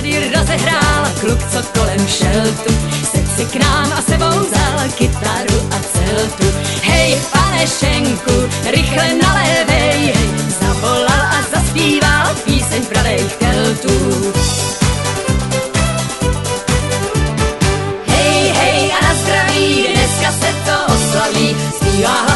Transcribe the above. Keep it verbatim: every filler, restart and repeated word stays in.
tady rozehrál, kluk, co kolem šel tu, se si k nám a sebou vzal kytaru a celtu. Hej, pane Šenku, rychle nalévej, zavolal a zaspíval píseň pravejch Keltů. Hej, hej a na zdraví, dneska se to oslaví, zpívá